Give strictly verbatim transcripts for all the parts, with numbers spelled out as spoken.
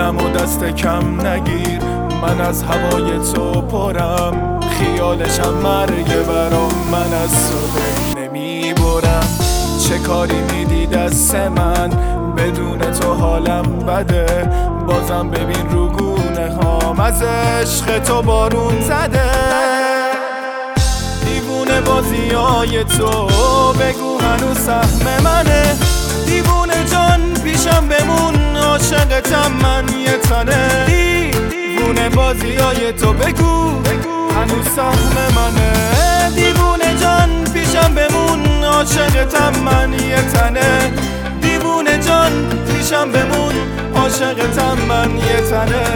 حالم و دست کم نگیر، من از هوای تو پرم، خیالشم مرگ برام، من از تو دل نمی برم. چه کاری میدی دست من، بدون تو حالم بده، بازم ببین رو گونه هام از عشق تو بارون زده. دیوونه بازی های تو بگو هنوز سهم منه، دیوونه جان پیشم بمون، عاشقتم من یه تنه. دیوونه بازی های تو بگو هنوز سهم منه، دیوونه جان پیشم بمون، عاشقتم من یه تنه. دیوونه جان پیشم بمون، عاشقتم من یه تنه.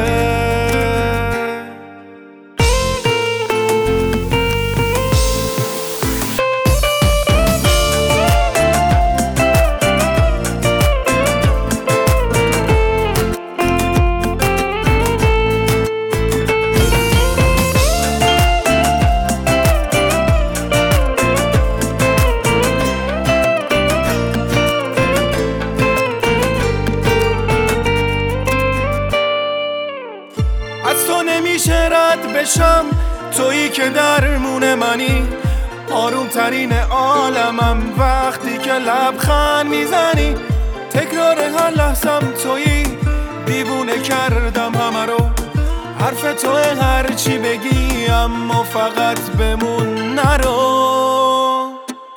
از تو نمیشه رد بشم، تویی که درمون منی، آروم ترین عالمم وقتی که لبخند میزنی. تکرار هر لحظم تویی، دیوونه کردم همه رو، حرف تو هر چی بگی اما فقط بمون نرو.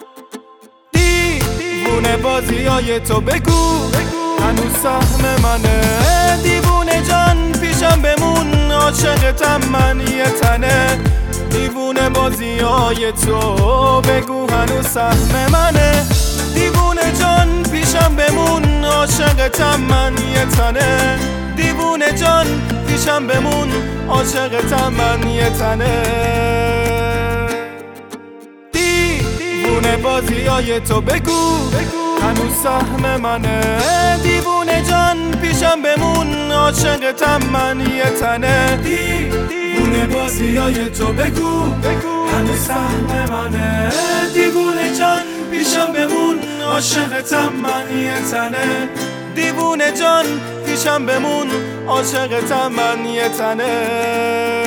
دیوونه بازی های تو بگو هنوز سهم منه، دیوونه جان پیشم بمون، عاشقتم من یه تنه. دیوونه بازی های تو بگو هنوز سهم منه، دیوونه جان پیشم بمون، عاشقتم من یه تنه. دیوونه جان پیشم بمون، عاشقتم من یه تنه. دیوونه بازی های تو بگو هنوز سهم منه، دیوونه جان پیشم بمون، عاشقتم من یه تنه. دیوونه بازی های تو بگو هنوز سهم منه، دیوونه جان پیشم بمون، عاشقتم من یه تنه. دیوونه جان پیشم بمون، عاشقتم من یه تنه.